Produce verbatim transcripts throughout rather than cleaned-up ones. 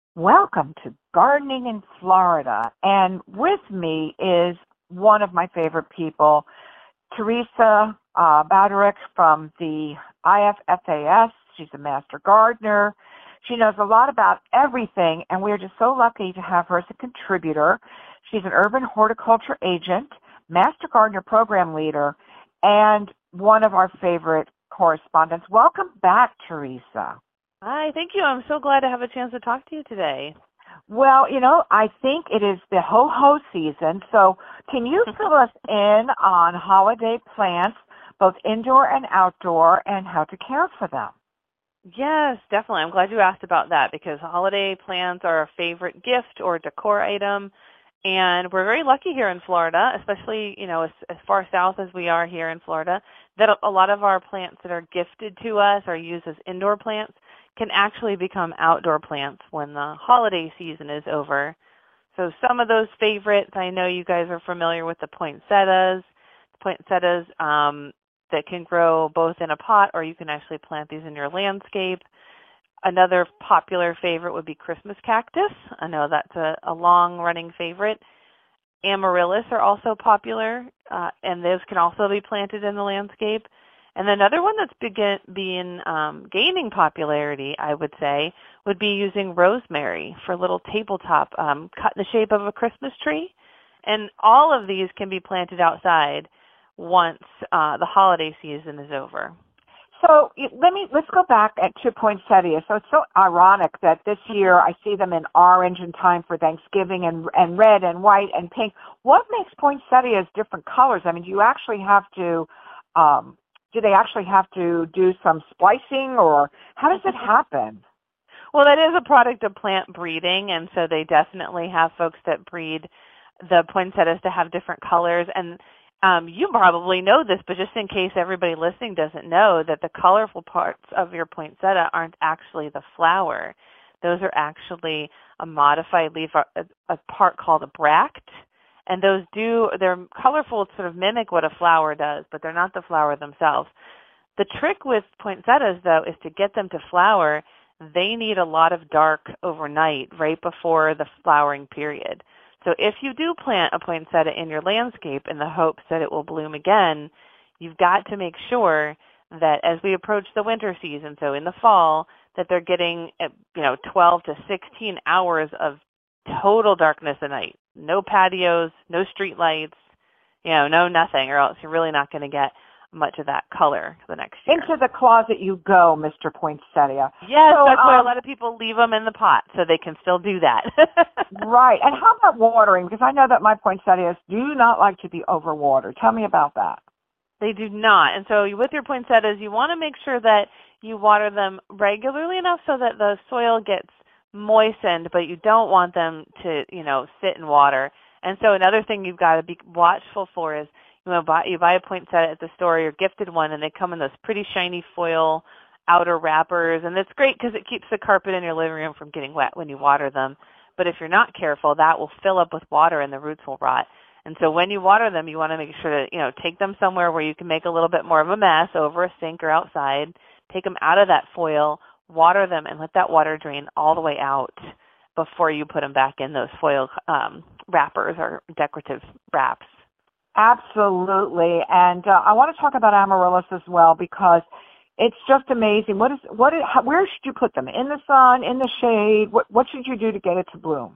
Welcome to Gardening in Florida. And with me is one of my favorite people, Teresa uh, Baderick from the I F F A S. She's a master gardener. She knows a lot about everything, and we're just so lucky to have her as a contributor. She's an urban horticulture agent, master gardener program leader, and one of our favorite correspondents. Welcome back, Teresa. Hi, thank you. I'm so glad to have a chance to talk to you today. Well, you know, I think it is the ho-ho season, so can you fill us in on holiday plants, both indoor and outdoor, and how to care for them? Yes, definitely. I'm glad you asked about that because holiday plants are a favorite gift or decor item, and we're very lucky here in Florida, especially, you know, as, as far south as we are here in Florida, that a lot of our plants that are gifted to us are used as indoor plants can actually become outdoor plants when the holiday season is over. So some of those favorites, I know you guys are familiar with the poinsettias. Poinsettias um, that can grow both in a pot or you can actually plant these in your landscape. Another popular favorite would be Christmas cactus. I know that's a, a long-running favorite. Amaryllis are also popular, uh, and those can also be planted in the landscape. And another one that's begin, being um, gaining popularity, I would say, would be using rosemary for little tabletop, um, cut in the shape of a Christmas tree. And all of these can be planted outside once uh, the holiday season is over. So let me let's go back at to poinsettias. So it's so ironic that this year I see them in orange in time for Thanksgiving, and and red and white and pink. What makes poinsettias different colors? I mean, do you actually have to um, do they actually have to do some splicing, or how does it happen? Well, that is a product of plant breeding, and so they definitely have folks that breed the poinsettias to have different colors. And um, you probably know this, but just in case everybody listening doesn't know, that the colorful parts of your poinsettia aren't actually the flower. Those are actually a modified leaf, a, a part called a bract. And those do, they're colorful to sort of mimic what a flower does, but they're not the flower themselves. The trick with poinsettias, though, is to get them to flower, they need a lot of dark overnight right before the flowering period. So if you do plant a poinsettia in your landscape in the hopes that it will bloom again, you've got to make sure that as we approach the winter season, so in the fall, that they're getting, you know, twelve to sixteen hours of total darkness at night. No patios, no street lights, you know, no nothing, or else you're really not going to get much of that color the next year. Into the closet you go, Mister Poinsettia. Yes, so, that's um, why a lot of people leave them in the pot, so they can still do that. Right. And how about watering? Because I know that my poinsettias do not like to be overwatered. Tell me about that. They do not. And so with your poinsettias, you want to make sure that you water them regularly enough so that the soil gets moistened, but you don't want them to, you know, sit in water. And so another thing you've got to be watchful for is, you know, buy, you buy a poinsettia at the store, you're gifted one, and they come in those pretty shiny foil outer wrappers, and it's great because it keeps the carpet in your living room from getting wet when you water them. But if you're not careful, that will fill up with water and the roots will rot. And so when you water them, you want to make sure that, you know, take them somewhere where you can make a little bit more of a mess over a sink or outside, take them out of that foil, water them, and let that water drain all the way out before you put them back in those foil um, wrappers or decorative wraps. Absolutely. And uh, I want to talk about amaryllis as well because it's just amazing. What is what? Is, how, where should you put them? In the sun, in the shade? What what should you do to get it to bloom?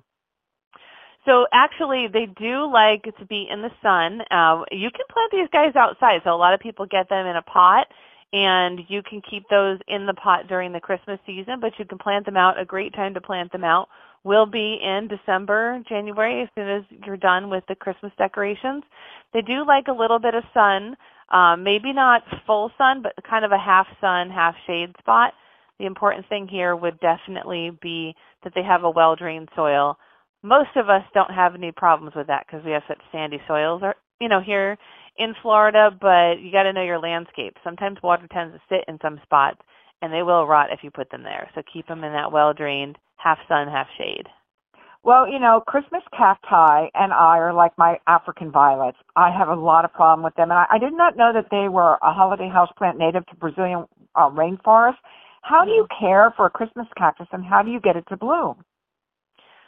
So actually, they do like to be in the sun. Uh, you can plant these guys outside. So a lot of people get them in a pot, and you can keep those in the pot during the Christmas season, but you can plant them out. A great time to plant them out will be in December, January, as soon as you're done with the Christmas decorations. They do like a little bit of sun, um, maybe not full sun, but kind of a half sun, half shade spot. The important thing here would definitely be that they have a well-drained soil. Most of us don't have any problems with that because we have such sandy soils, or, you know, here in Florida, but you got to know your landscape. Sometimes water tends to sit in some spots, and they will rot if you put them there. So keep them in that well-drained, half sun, half shade. Well, you know, Christmas cacti and I are like my African violets. I have a lot of problem with them, and I, I did not know that they were a holiday houseplant native to Brazilian uh, rainforest. How do you care for a Christmas cactus, and how do you get it to bloom?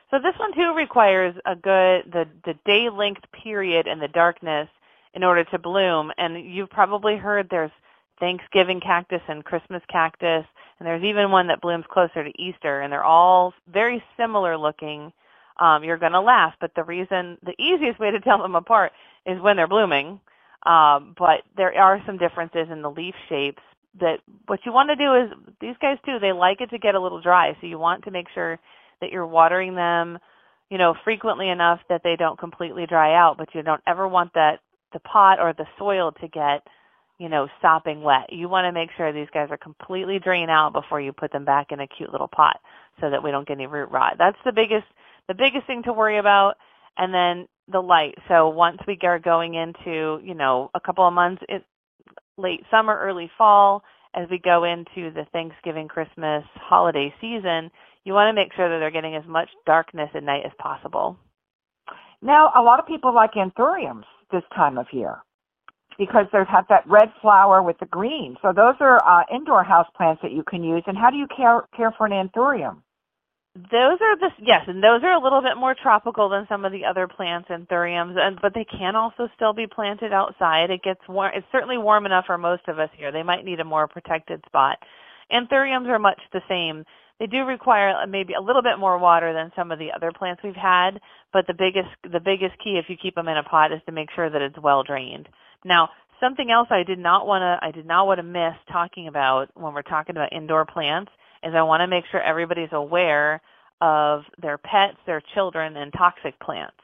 So this one too requires a good, the, the day length period in the darkness in order to bloom. And you've probably heard there's Thanksgiving cactus and Christmas cactus, and there's even one that blooms closer to Easter, and they're all very similar looking. Um, you're going to laugh, but the reason, the easiest way to tell them apart is when they're blooming. Um, but there are some differences in the leaf shapes. That what you want to do is, these guys too, they like it to get a little dry, so you want to make sure that you're watering them, you know, frequently enough that they don't completely dry out, but you don't ever want that the pot or the soil to get, you know, sopping wet. You want to make sure these guys are completely drained out before you put them back in a cute little pot so that we don't get any root rot. That's the biggest the biggest thing to worry about. And then the light. So once we are going into, you know, a couple of months, it, late summer, early fall, as we go into the Thanksgiving, Christmas holiday season, you want to make sure that they're getting as much darkness at night as possible. Now, a lot of people like anthuriums this time of year because they have that red flower with the green. So those are uh, indoor house plants that you can use. And how do you care, care for an anthurium? Those are the, yes, and those are a little bit more tropical than some of the other plants, anthuriums, and but they can also still be planted outside. It gets warm. It's certainly warm enough for most of us here. They might need a more protected spot. Anthuriums are much the same. They do require maybe a little bit more water than some of the other plants we've had, but the biggest the biggest key if you keep them in a pot is to make sure that it's well drained. Now, something else I did not want to I did not want to miss talking about when we're talking about indoor plants is I want to make sure everybody's aware of their pets, their children, and toxic plants.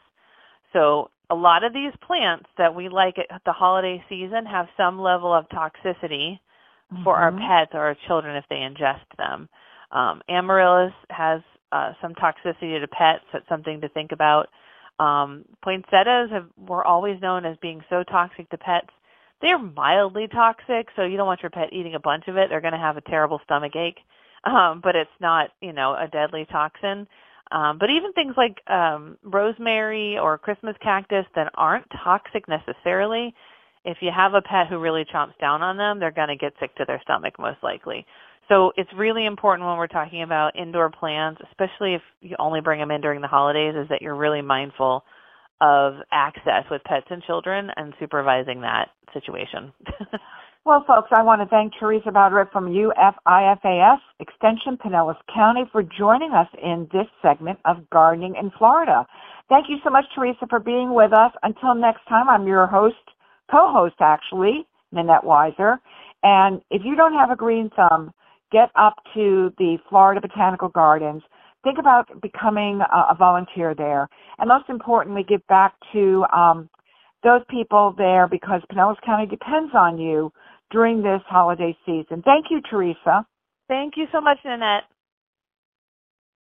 So a lot of these plants that we like at the holiday season have some level of toxicity mm-hmm. for our pets or our children if they ingest them. Um, amaryllis has uh, some toxicity to pets. That's something to think about. Um, poinsettias have, were always known as being so toxic to pets. They're mildly toxic, so you don't want your pet eating a bunch of it. They're going to have a terrible stomach ache. Um, but it's not, you know, a deadly toxin. Um, but even things like um, rosemary or Christmas cactus that aren't toxic necessarily, if you have a pet who really chomps down on them, they're going to get sick to their stomach most likely. So it's really important when we're talking about indoor plants, especially if you only bring them in during the holidays, is that you're really mindful of access with pets and children and supervising that situation. Well, folks, I want to thank Teresa Bowderick from U F I F A S Extension, Pinellas County, for joining us in this segment of Gardening in Florida. Thank you so much, Teresa, for being with us. Until next time, I'm your host, co-host, actually, Nanette Weiser. And if you don't have a green thumb, get up to the Florida Botanical Gardens. Think about becoming a volunteer there. And most importantly, give back to um, those people there because Pinellas County depends on you during this holiday season. Thank you, Teresa. Thank you so much, Nanette.